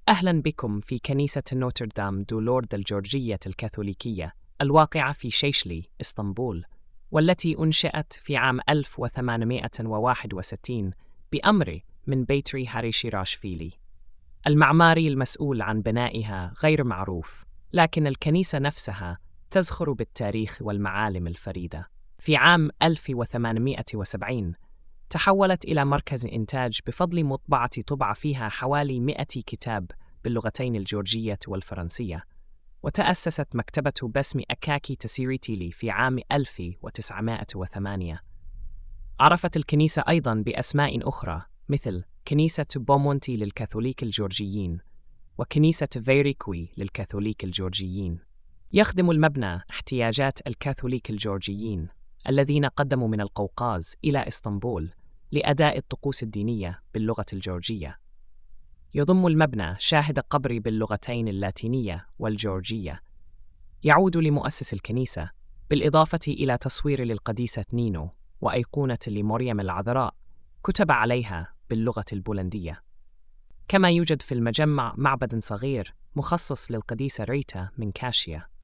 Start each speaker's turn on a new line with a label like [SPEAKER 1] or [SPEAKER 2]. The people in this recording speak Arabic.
[SPEAKER 1] أهلا بكم في كنيسة نوتردام دو لورد الجورجية الكاثوليكية الواقعة في شيشلي، إسطنبول، والتي أنشئت في عام 1861 بأمر من بيتري هاريشيراشفيلي. المعماري المسؤول عن بنائها غير معروف، لكن الكنيسة نفسها تزخر بالتاريخ والمعالم الفريدة. في عام 1870 تحولت إلى مركز إنتاج بفضل مطبعة طبع فيها حوالي 100 كتاب باللغتين الجورجية والفرنسية، وتأسست مكتبة باسم أكاكي تسيريتيلي في عام 1908. عرفت الكنيسة أيضاً بأسماء أخرى مثل كنيسة بومونتي للكاثوليك الجورجيين وكنيسة فيريكوي للكاثوليك الجورجيين. يخدم المبنى احتياجات الكاثوليك الجورجيين الذين قدموا من القوقاز إلى إسطنبول لأداء الطقوس الدينية باللغة الجورجية. يضم المبنى شاهد قبر باللغتين اللاتينية والجورجية يعود لمؤسس الكنيسة، بالإضافة إلى تصوير للقديسة نينو وأيقونة لمريم العذراء كتب عليها باللغة البولندية. كما يوجد في المجمع معبد صغير مخصص للقديسة ريتا من كاشيا.